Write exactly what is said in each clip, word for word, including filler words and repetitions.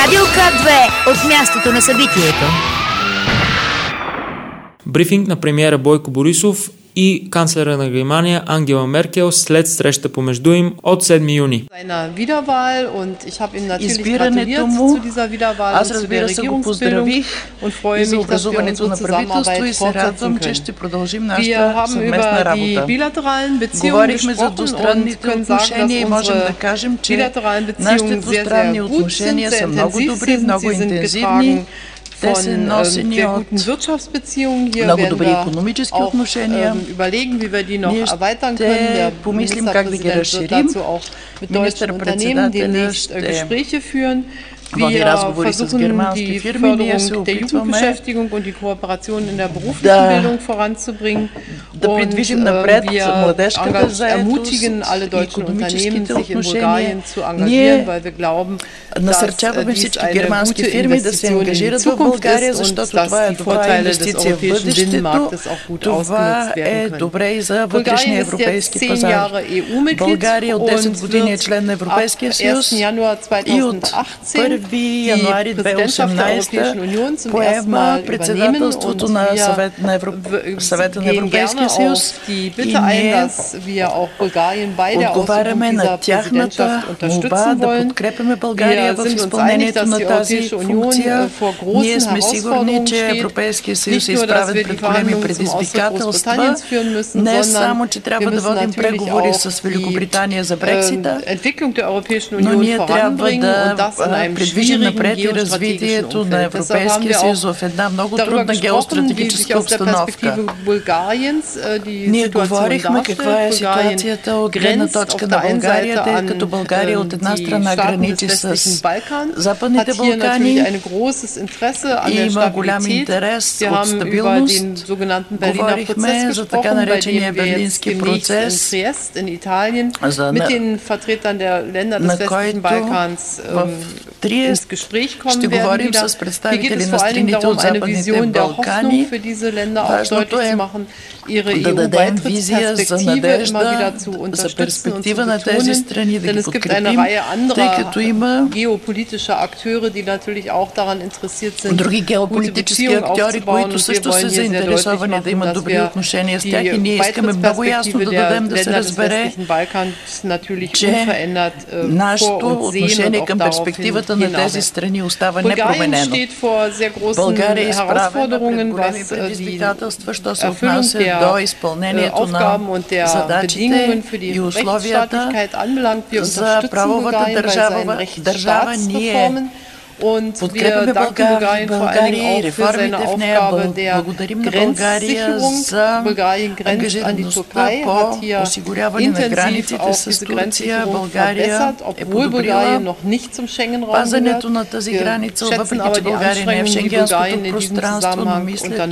Радио К две от мястото на събитието. Брифинг на премиера Бойко Борисов и канцлера на Германия Ангела Меркел след среща помежду им от седми юни. Избирането му, аз разбира се го поздравих и за образуването на правителство и се радвам, че ще продължим нашата съвместна работа. Говорихме за двустранните отношения и можем да кажем, че нашите двустранни отношения са много добри, много интензивни. Те са носени от много добри икономически отношения. Ние ще помислим как да ги разширим. Министър-председателя ще води разговори с германски фирми. Ние се опитваме да, да придвижим напред младежката заетост и икономическите отношения. Ние насърчаваме всички германски фирми да се ангажират в България, защото това е добра инвестиция в бъдещето. Това е добре и за вътрешния европейски пазар. България от десет години е член на Европейския съюз и от първи януари две хиляди и осемнадесета поема председателството на съвет на Европ... съвета на Европейския съюз и ние отговаряме на тяхната молба да подкрепяме България в изпълнението на тази функция. Ние сме сигурни, че Европейския съюз е изправен пред големи предизвикателства. Не само, че трябва да водим преговори с Великобритания за Брексита, но ние трябва да предвижим напред и развитието на Европейския съюз в една много трудна геостратегическа обстановка. Ние говорихме каква е ситуацията от гледна точка на България, тъй като България от една страна граничи с Западните Балкани и има голям интерес от стабилност. Говорихме за така наречения Берлински процес, за на, на който в Триест ще говорим с представители на страните от Западните Балкани. Важното е да дадем визия за надежда, за перспектива на тези страни, да ги подкрепим, тъй като има други геополитически актьори, които също са заинтересовани да имат добри отношения с тях и ние искаме много ясно да дадем да се разбере, че нашето отношение към перспективата на тези страни остава непроменено. България е изправена пред големи предизвикателства, що се отнася до изпълнението на задачите и условията за правовата държава. държава. Ние подкрепяме България, България и реформите в нея. Благодарим на България за ангажираността по осигуряване на границите с Турция. България е подобрила пазенето на тази граница, въпреки че България не е в шенгенското пространство, но мисля,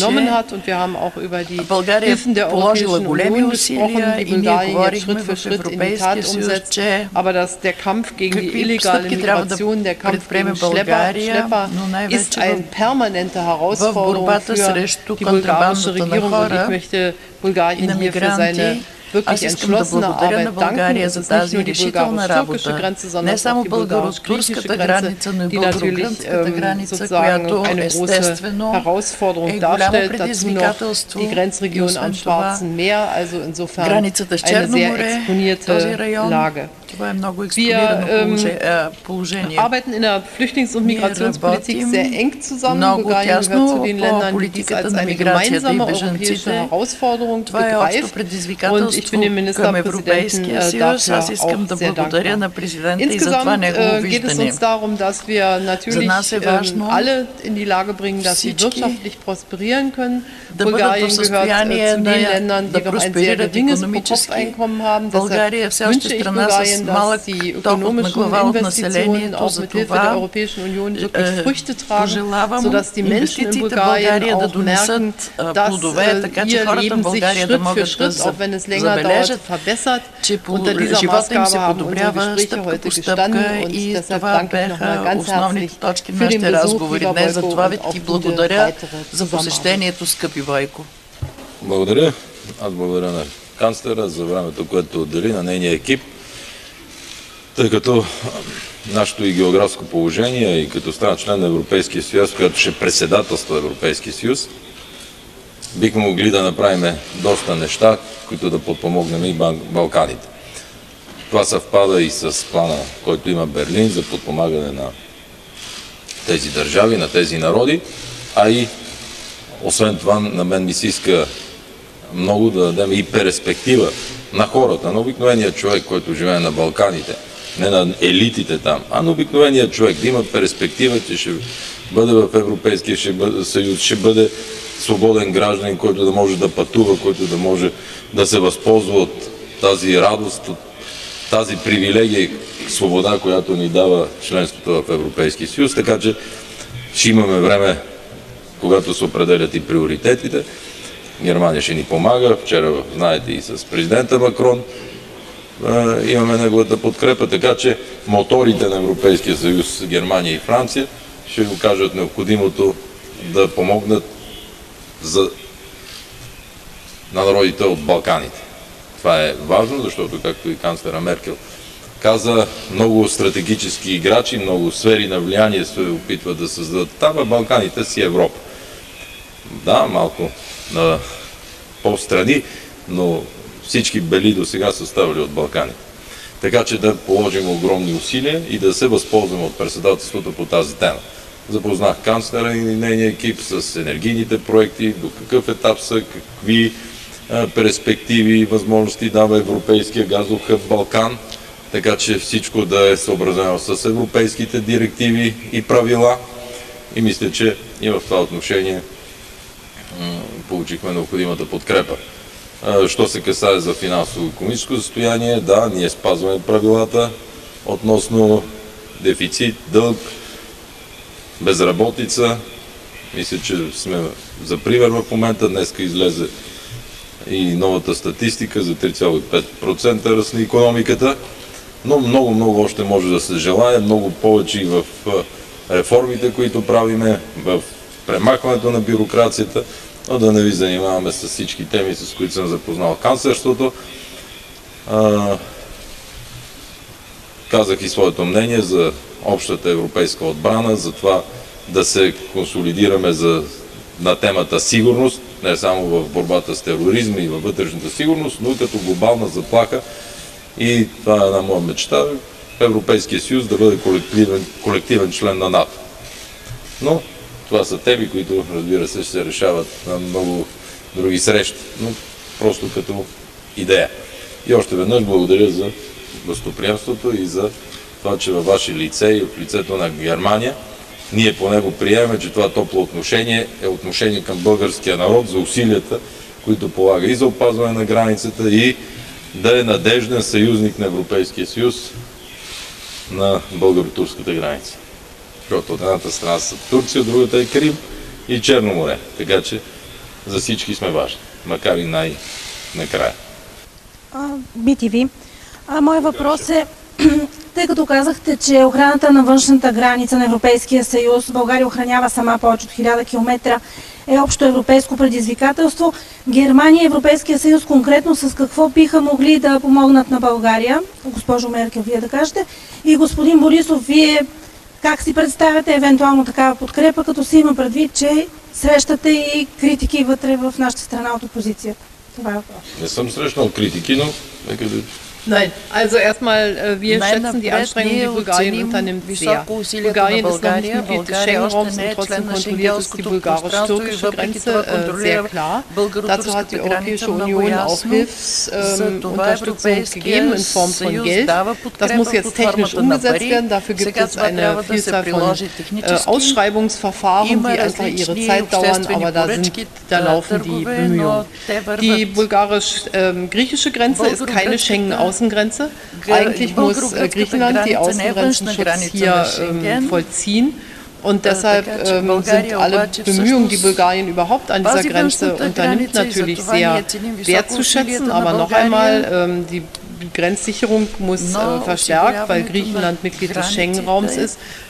че България е положила големи усилия и ние говорихме в Европейския съюз, че какви стъпки трябва да предприеме България, но най-вече в, в борбата срещу контрабандата на хора и на мигранти. Аз искам да благодаря на България за тази решителна работа. Не само българо-турската граница, но и българо-гръцката граница, която естествено е голямо предизвикателство. И освен това, границата с Черно море, този район, това е много експонирано положение. Ние работим много тясно по политиката на миграцията и бежанците. Това е общо предизвикателство към Европейския съюз. Аз искам да благодаря на президента и за това негово виждане. За нас е важно всички да бъдат в състояние да, да просперират икономически. България е все още страна с малък доход на глава от населението. За това пожелавам инвестициите в България да донесат плодове, така че хората в България да могат да забележат, че живота им се подобрява стъпка по стъпка и това бяха основните точки в нашите разговори днес. За това ви ти благодаря за посещението, скъпи Бойко. Благодаря. Аз благодаря на канцлера за времето, което отдели на нейния екип, тъй като нашето и географско положение и като стана член на Европейския съюз, която ще председателства Европейския съюз, бихме могли да направим доста неща, които да подпомогнем и Балканите. Това съвпада и с плана, който има Берлин за подпомагане на тези държави, на тези народи, а и освен това на мен ми се иска много да дадем и перспектива на хората, на обикновения човек, който живее на Балканите, не на елитите там, а на обикновения човек, да има перспектива, че ще бъде в Европейския съюз, ще бъде свободен гражданин, който да може да пътува, който да може да се възползва от тази радост, от тази привилегия, свобода, която ни дава членството в Европейския съюз, така че ще имаме време, когато се определят и приоритетите. Германия ще ни помага. Вчера, знаете, и с президента Макрон имаме неговата подкрепа, така че моторите на Европейския съюз, Германия и Франция, ще го кажат необходимото да помогнат за на народите от Балканите. Това е важно, защото, както и канцлера Меркел каза, много стратегически играчи, много сфери на влияние се опитват да създадат там, а Балканите си Европа. Да, малко на по-страни, но всички бели до сега са ставали от Балканите. Така че да положим огромни усилия и да се възползваме от председателството по тази тема. Запознах канцлера и нейния екип с енергийните проекти, до какъв етап са, какви а, перспективи и възможности дава Европейския газов хъб Балкан, така че всичко да е съобразено с европейските директиви и правила. И мисля, че и в това отношение получихме необходимата подкрепа. Що се касае за финансово-икономическо състояние, да, ние спазваме правилата относно дефицит, дълг, безработица. Мисля, че сме за пример в момента. Днеска излезе и новата статистика за три цяло и пет процента ръст на икономиката, но много, много още може да се желае, много повече и в реформите, които правиме, в премахването на бюрокрацията, но да не ви занимаваме с всички теми, с които съм запознал канцлерството. А, казах и своето мнение за общата европейска отбрана, за това да се консолидираме за, на темата сигурност, не само в борбата с тероризма и във вътрешната сигурност, но и като глобална заплаха. И това е една моя мечта, в Европейския съюз да бъде колективен, колективен член на НАТО. Но това са теми, които, разбира се, ще се решават на много други срещи, но просто като идея. И още веднъж благодаря за гостоприемството и за това, че във ваше лице и в лицето на Германия ние по него приемаме, че това топло отношение е отношение към българския народ за усилията, които полага и за опазване на границата, и да е надежден съюзник на Европейския съюз на българо-турската граница. Защото от едната страна са Турция, от другата е Крим и Черно море. Така че за всички сме важни, макар и най-накрая. Би ти ви. Моя въпрос е, тъй като казахте, че охраната на външната граница на Европейския съюз, България охранява сама повече от хиляда километра, е общо европейско предизвикателство. Германия и Европейския съюз конкретно с какво биха могли да помогнат на България? Госпожо Меркел, вие да кажете. И господин Борисов, вие как си представяте евентуално такава подкрепа, като се има предвид, че срещате и критики вътре в нашата страна от опозицията? Това е въпрос. Не съм срещнал критики, но нека да... Nein, also erstmal, äh, wir Nein, schätzen die Anstrengungen, die Bulgarien unternimmt, sehr. Bulgarien ist noch nicht Mitglied des Schengen-Raums und trotzdem kontrolliert es die bulgarisch-türkische Grenze äh, sehr klar. Dazu hat die Europäische Union auch Hilfsunterstützung äh, gegeben in Form von Geld. Das muss jetzt technisch umgesetzt werden. Dafür gibt es eine Vielzahl von äh, Ausschreibungsverfahren, die einfach ihre Zeit dauern, aber da, sind, da laufen die Bemühungen. Die bulgarisch-griechische äh, Grenze ist keine Schengen-Außengrenze. Eigentlich muss äh, Griechenland die Außengrenzenschutz hier ähm, vollziehen. Und deshalb ähm, sind alle Bemühungen, die Bulgarien überhaupt an dieser Grenze unternimmt, natürlich sehr wertzuschätzen. Aber noch einmal, ähm, die Grenzsicherung muss äh, verstärkt, weil Griechenland Mitglied des Schengen-Raums ist,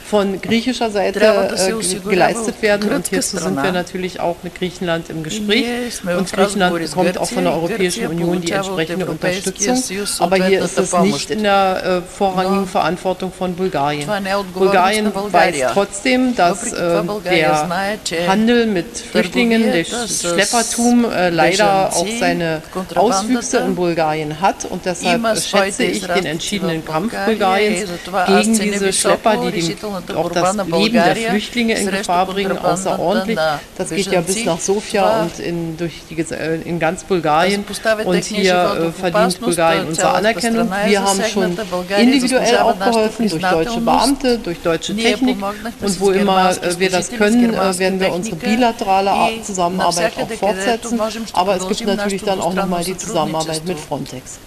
von griechischer Seite äh, geleistet werden. Und hierzu sind wir natürlich auch mit Griechenland im Gespräch. Und Griechenland bekommt auch von der Europäischen Union die entsprechende Unterstützung. Aber hier ist es nicht in der äh, vorrangigen Verantwortung von Bulgarien. Bulgarien weiß trotzdem, dass äh, der Handel mit Flüchtlingen, das Schleppertum äh, leider auch seine Auswüchse in Bulgarien hat. Und deshalb schätze ich den entschiedenen Kampf Bulgariens gegen diese Schlepper, die den auch das Leben der Flüchtlinge in Gefahr bringen, außerordentlich. Das geht ja bis nach Sofia und in, durch die, in ganz Bulgarien. Und hier äh, verdient Bulgarien unsere Anerkennung. Wir haben schon individuell auch geholfen, durch deutsche Beamte, durch deutsche Technik. Und wo immer äh, wir das können, äh, werden wir unsere bilaterale Zusammenarbeit auch fortsetzen. Aber es gibt natürlich dann auch nochmal die Zusammenarbeit mit Frontex.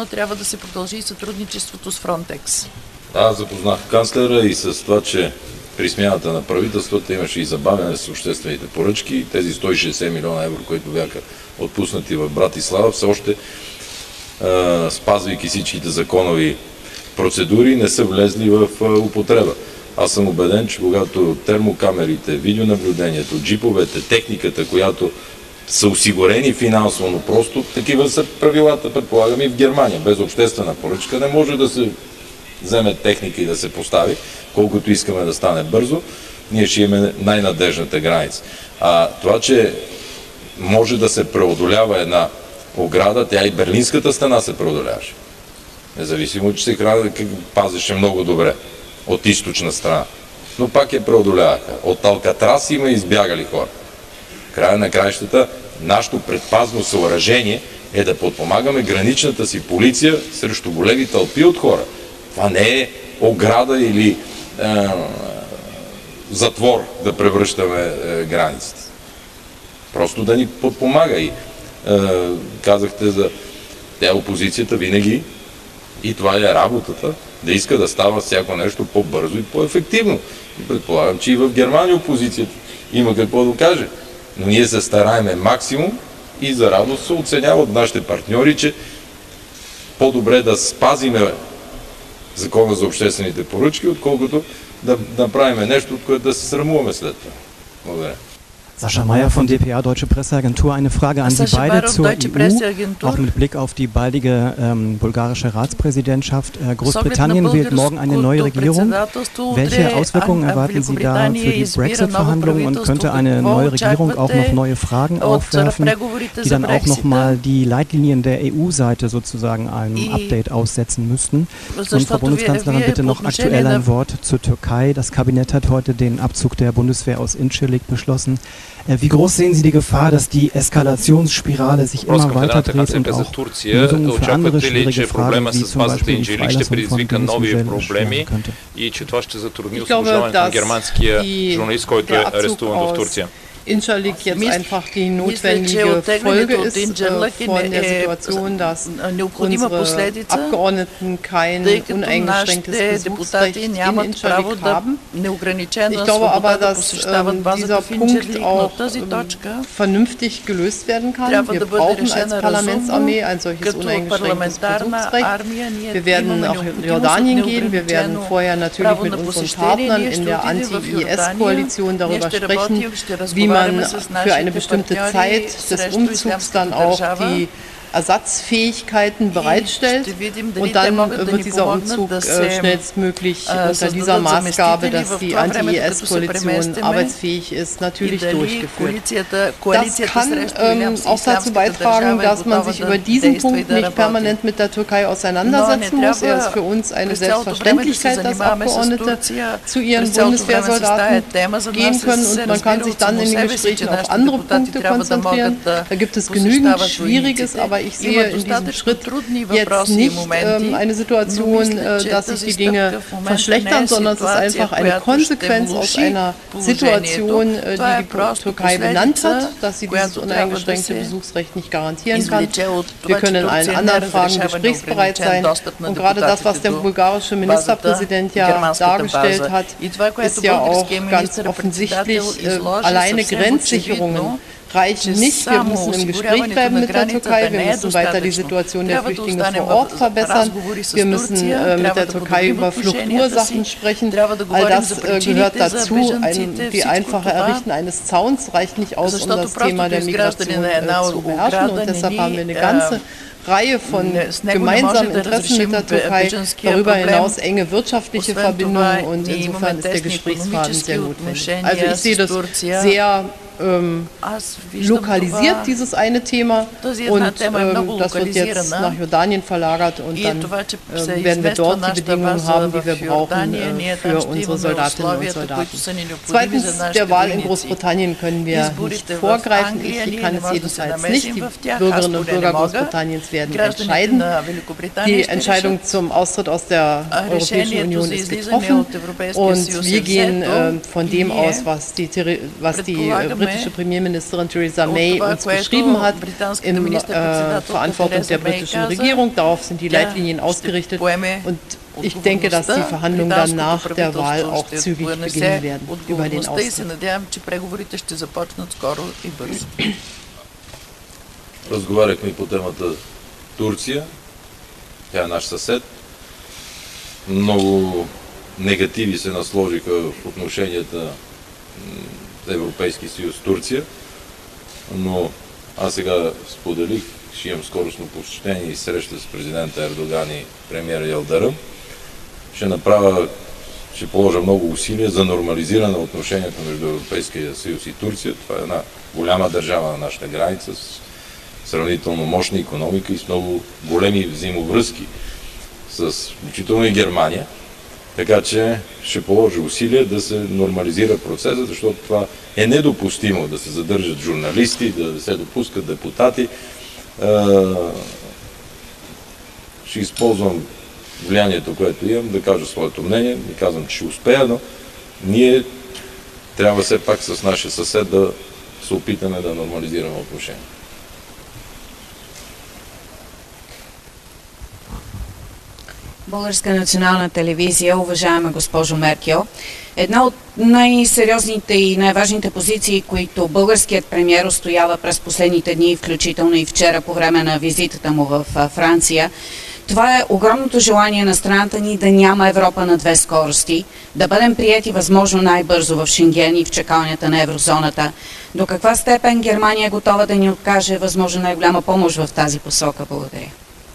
Аз запознах канцлера и с това, че при смяната на правителството имаше и забавяне с обществените поръчки. Тези сто и шейсет милиона евро, които бяха отпуснати в Братислава, все още е, спазвайки всичките законови процедури, не са влезли в е, употреба. Аз съм убеден, че когато термокамерите, видеонаблюдението, джиповете, техниката, която са осигурени финансово, но просто такива са правилата, предполагам и в Германия. Без обществена поръчка не може да се вземе техника и да се постави, колкото искаме да стане бързо, ние ще имаме най-надежната граница. А това, че може да се преодолява една ограда, тя и Берлинската стена се преодоляваше. Независимо, че се пазеше много добре от източна страна. Но пак я преодоляваха. От Алкатрас има избягали хора. Края на краищата, нашето предпазно съоръжение е да подпомагаме граничната си полиция срещу големи тълпи от хора. Това не е ограда или е, затвор да превръщаме е, границите. Просто да ни подпомага. И е, казахте за тя опозицията винаги, и това е работата, да иска да става всяко нещо по-бързо и по-ефективно. И предполагам, че и в Германия опозицията има какво да каже. Но ние се стараеме максимум и за радост се оценява от нашите партньори, че по-добре да спазиме Закона за обществените поръчки, отколкото да направим нещо, от което да се срамуваме след това. Благодаря. Sascha Meyer von D P A, Deutsche Presseagentur. Eine Frage an Sie beide zur E U, auch mit Blick auf die baldige ähm, bulgarische Ratspräsidentschaft. Äh, Großbritannien wählt morgen eine neue Regierung. Welche Auswirkungen erwarten Sie da für die Brexit-Verhandlungen und könnte eine neue Regierung auch noch neue Fragen aufwerfen, die dann auch nochmal die Leitlinien der E U-Seite sozusagen einem Update aussetzen müssten? Und Frau Bundeskanzlerin, bitte noch aktuell ein Wort zur Türkei. Das Kabinett hat heute den Abzug der Bundeswehr aus Incirlik beschlossen. Wie groß sehen Sie die Gefahr, dass die Eskalationsspirale sich immer weiter dreht und auch Lösungen für andere schwierige Fragen, wie zum Beispiel die Freilassung von Denis Mukwege, erschweren könnte? Ich glaube, dass die, der Abzug aus Incirlik jetzt einfach die notwendige Folge ist äh, von der Situation, dass unsere Abgeordneten kein uneingeschränktes Besuchsrecht in Incirlik haben. Ich glaube aber, dass ähm, dieser Punkt auch ähm, vernünftig gelöst werden kann. Wir brauchen als Parlamentsarmee ein solches uneingeschränktes Besuchsrecht. Wir werden nach Jordanien gehen. Wir werden vorher natürlich mit unseren Partnern in der Anti-I S-Koalition darüber sprechen, wie man für eine bestimmte Zeit des Umzugs dann auch die Ersatzfähigkeiten bereitstellt und dann wird dieser Umzug äh, schnellstmöglich unter dieser Maßgabe, dass die Anti-I S-Koalition arbeitsfähig ist, natürlich durchgeführt. Das kann ähm, auch dazu beitragen, dass man sich über diesen Punkt nicht permanent mit der Türkei auseinandersetzen muss. Er ist für uns eine Selbstverständlichkeit, dass Abgeordnete zu ihren Bundeswehrsoldaten gehen können und man kann sich dann in den Gesprächen auf andere Punkte konzentrieren. Da gibt es genügend Schwieriges, aber ich sehe in diesem Schritt jetzt nicht ähm, eine Situation, äh, dass sich die Dinge verschlechtern, sondern es ist einfach eine Konsequenz aus einer Situation, äh, die die Türkei benannt hat, dass sie dieses uneingeschränkte Besuchsrecht nicht garantieren kann. Wir können in allen anderen Fragen gesprächsbereit sein. Und gerade das, was der bulgarische Ministerpräsident ja dargestellt hat, ist ja auch ganz offensichtlich äh, alleine Grenzsicherungen reicht nicht. Wir müssen im Gespräch bleiben mit der Türkei. Wir müssen weiter die Situation der Flüchtlinge vor Ort verbessern. Wir müssen äh, mit der Türkei über Fluchtursachen sprechen. All das äh, gehört dazu. Ein, die einfache Errichten eines Zauns reicht nicht aus, um das Thema der Migration äh, zu beherrschen. Und deshalb haben wir eine ganze Reihe von gemeinsamen Interessen mit der Türkei, darüber hinaus enge wirtschaftliche Verbindungen, und insofern ist der Gesprächsfaden sehr notwendig. Also ich sehe das sehr ähm, lokalisiert, dieses eine Thema, und ähm, das wird jetzt nach Jordanien verlagert, und dann äh, werden wir dort die Bedingungen haben, die wir brauchen äh, für unsere Soldatinnen und Soldaten. Zweitens, der Wahl in Großbritannien können wir nicht vorgreifen. Ich kann es jedenfalls nicht. Die Bürgerinnen und Bürger Großbritanniens werden entscheiden. Die Entscheidung zum Austritt aus der Europäischen Union ist getroffen, und wir gehen äh, von dem aus, was die, was die äh, britische Premierministerin Theresa May uns beschrieben hat, in äh, Verantwortung der britischen Regierung. Darauf sind die Leitlinien ausgerichtet, und ich denke, dass die Verhandlungen dann nach der Wahl auch zügig beginnen werden über den Austritt. Разговаряхме по темата Турция. Тя е наш съсед. Много негативи се насложиха в отношенията Европейски съюз Турция, но аз сега споделих, ще имам скоростно посещение и среща с президента Ердоган и премиера Йылдырым. Ще направя, ще положа много усилия за нормализиране на отношенията между Европейския съюз и Турция. Това е една голяма държава на нашата граница, с сравнително мощна икономика и с много големи взаимовръзки, с включително и Германия. Така че ще положи усилия да се нормализира процеса, защото това е недопустимо да се задържат журналисти, да се допускат депутати. Ще използвам влиянието, което имам, да кажа своето мнение. Не казвам, че ще успея, но ние трябва все пак с нашия съсед да се опитаме да нормализираме отношения. Българска национална телевизия, уважаема госпожо Меркел, една от най-сериозните и най-важните позиции, които българският премиер устоява през последните дни, включително и вчера по време на визитата му в Франция, това е огромното желание на страната ни да няма Европа на две скорости, да бъдем приети възможно най-бързо в Шенген и в чакалнята на еврозоната. До каква степен Германия е готова да ни откаже възможно най-голяма помощ в тази посока? Благодаря.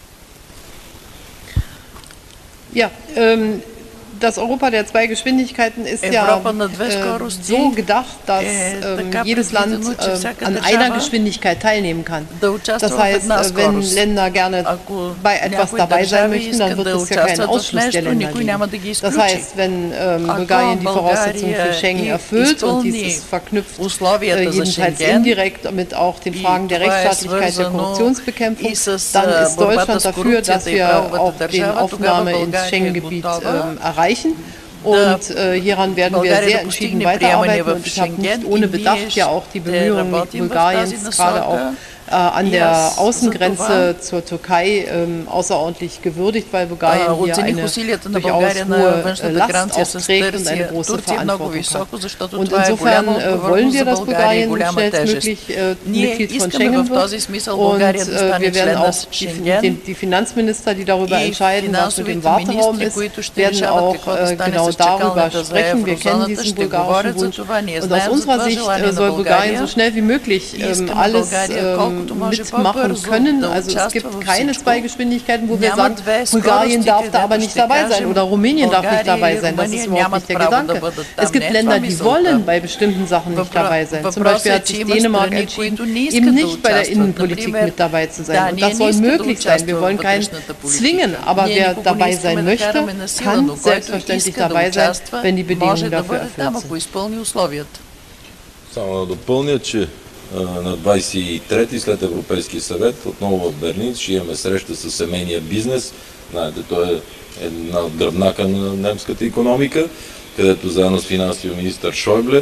Ja, ähm, das Europa der zwei Geschwindigkeiten ist ja äh, so gedacht, dass ähm, jedes Land äh, an einer Geschwindigkeit teilnehmen kann. Das heißt, äh, wenn Länder gerne bei etwas dabei sein möchten, dann wird es ja keinen Ausschluss der Länder geben. Das heißt, wenn ähm, Bulgarien die Voraussetzungen für Schengen erfüllt, und dies ist verknüpft äh, jedenfalls indirekt mit auch den Fragen der Rechtsstaatlichkeit, der Korruptionsbekämpfung, dann ist Deutschland dafür, dass wir auch die Aufnahme ins Schengen-Gebiet ähm, erreichen. Und äh, hieran werden wir sehr entschieden weiterarbeiten, und ich habe nicht ohne Bedacht ja auch die Bemühungen Bulgariens, gerade auch äh, an der Außengrenze zur Türkei ähm, außerordentlich gewürdigt, weil Bulgarien hier eine durchaus hohe äh, Last aufträgt und eine große Verantwortung hat. Und insofern äh, wollen wir, dass Bulgarien schnellstmöglich äh, Mitglied von Schengen wird, und äh, wir werden auch die, die, die Finanzminister, die darüber entscheiden, was mit dem Warteraum ist, werden auch äh, genau darüber sprechen. Wir kennen diesen bulgarischen Wunsch, und aus unserer Sicht äh, soll Bulgarien so schnell wie möglich ähm, alles ähm, mitmachen können. Also es gibt keine zwei Geschwindigkeiten, wo wir sagen, Bulgarien darf da aber nicht dabei sein oder Rumänien darf nicht dabei sein. Das ist überhaupt nicht der Gedanke. Es gibt Länder, die wollen bei bestimmten Sachen nicht dabei sein. Zum Beispiel hat sich Dänemark entschieden, eben nicht bei der Innenpolitik mit dabei zu sein. Und das soll möglich sein. Wir wollen keinen zwingen, aber wer dabei sein möchte, kann selbstverständlich dabei sein, wenn die Bedingungen dafür erfüllt sind. Само да допълня, че на двадесет и трети след Европейския съвет отново в Берлин ще имаме среща с семейния бизнес. Знаете, той е една от гръбнака на немската икономика, където заедно с финансовия министър Шойбле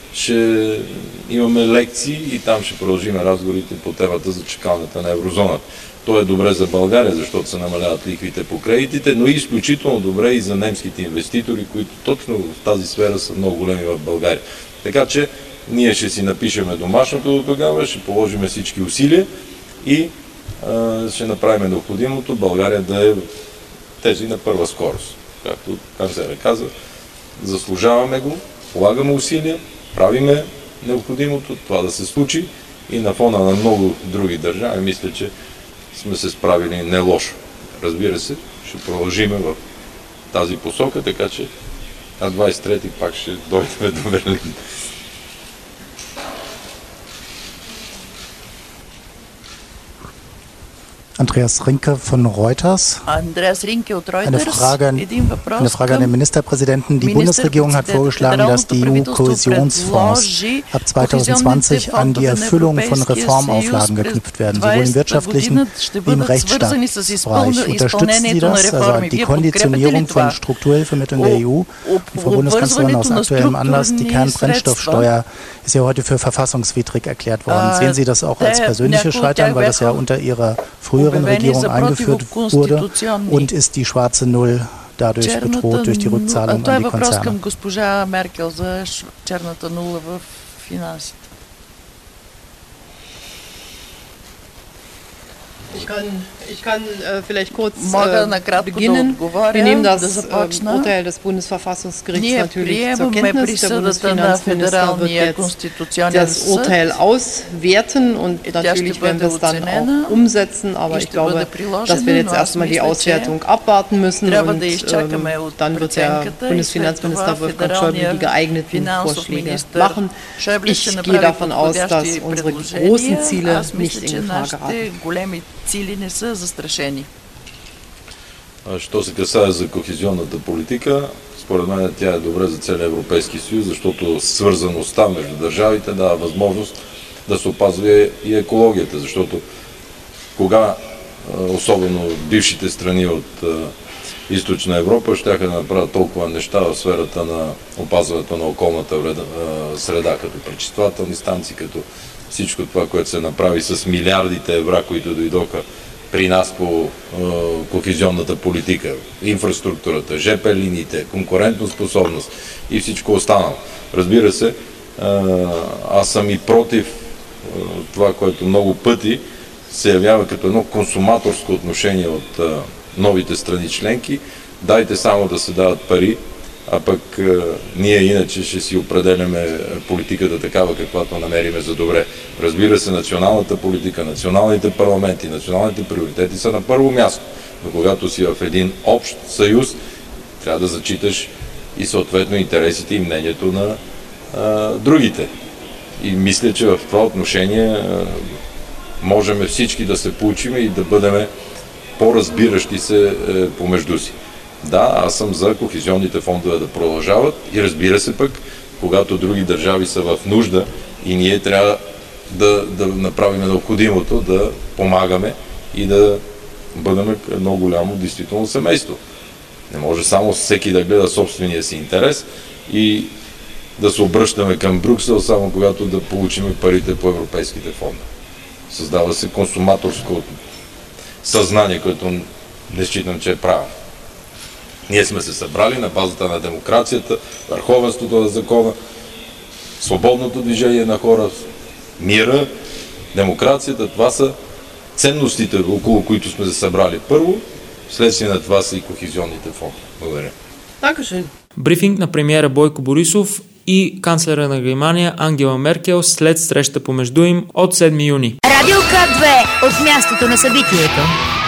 ще имаме лекции и там ще продължим разговорите по темата за чакалната на еврозоната. То е добре за България, защото се намаляват лихвите по кредитите, но и изключително добре и за немските инвеститори, които точно в тази сфера са много големи в България. Така че Ние ще си напишеме домашното до тогава, ще положим всички усилия и а, ще направим необходимото България да е тези на първа скорост. Както канцлерът каза, заслужаваме го, полагаме усилия, правиме необходимото това да се случи и на фона на много други държави мисля, че сме се справили не лошо. Разбира се, ще продължиме в тази посока, така че на двадесет и трети пак ще дойдем до Берлин. Andreas Rinke von Reuters. Andreas Rinke от Reuters. Eine Frage, eine Frage an den Ministerpräsidenten. Die Bundesregierung hat vorgeschlagen, dass die E U-Kohäsionsfonds ab zwanzig zwanzig an die Erfüllung von Reformauflagen geknüpft werden, sowohl im wirtschaftlichen wie im Rechtsstaatsbereich. Unterstützen Sie das, also die Konditionierung von Strukturhilfemitteln der E U? Und Frau Bundeskanzlerin, aus aktuellem Anlass, die Kernbrennstoffsteuer ist ja heute für verfassungswidrig erklärt worden. Sehen Sie das auch als persönliches Scheitern, weil das ja unter Ihrer früheren Regierung eingeführt wurde, und ist die schwarze Null dadurch bedroht durch die Rückzahlung an die Konzerne? Ich kann, ich kann äh, vielleicht kurz äh, beginnen. Wir nehmen das äh, Urteil des Bundesverfassungsgerichts natürlich zur Kenntnis. Der Bundesfinanzminister wird jetzt das Urteil auswerten und natürlich werden wir es dann auch umsetzen. Aber ich glaube, dass wir jetzt erstmal die Auswertung abwarten müssen und ähm, dann wird der Bundesfinanzminister Wolfgang Schäuble die geeigneten Vorschläge machen. Ich gehe davon aus, dass unsere großen Ziele nicht in Gefahr geraten. Цели не са застрашени. Що се касае за кохезионната политика, според мен тя е добре за целия Европейски съюз, защото свързаността между държавите дава възможност да се опазва и екологията, защото кога, особено бившите страни от Източна Европа, щяха да направят толкова неща в сферата на опазването на околната среда, като пречиствателни станции, като всичко това, което се направи с милиардите евра, които дойдоха при нас по е, кохезионната политика, инфраструктурата, ЖП линиите, конкурентоспособност и всичко останало. Разбира се, е, аз съм и против е, това, което много пъти се явява като едно консуматорско отношение от е, новите страни членки. Дайте само да се дават пари, а пък е, ние иначе ще си определяме политиката такава, каквато намериме за добре. Разбира се, националната политика, националните парламенти, националните приоритети са на първо място. Но когато си в един общ съюз, трябва да зачиташ и съответно интересите и мнението на а, другите. И мисля, че в това отношение а, можем всички да се получим и да бъдем по-разбиращи се а, помежду си. Да, аз съм за кохезионните фондове да продължават и разбира се пък, когато други държави са в нужда и ние трябва да, да направим необходимото, да помагаме и да бъдем едно голямо действително семейство. Не може само всеки да гледа собствения си интерес и да се обръщаме към Брюксел, само когато да получим парите по европейските фондове. Създава се консуматорско съзнание, което не считам, че е правилно. Ние сме се събрали на базата на демокрацията, върховенството на закона, свободното движение на хора, мира, демокрацията. Това са ценностите, около които сме се събрали първо, следствие на това са и кохезионните фондове. Благодаря. Dankeschön. Брифинг на премиера Бойко Борисов и канцлера на Германия Ангела Меркел след среща помежду им от седми юни. Радио К две от мястото на събитието.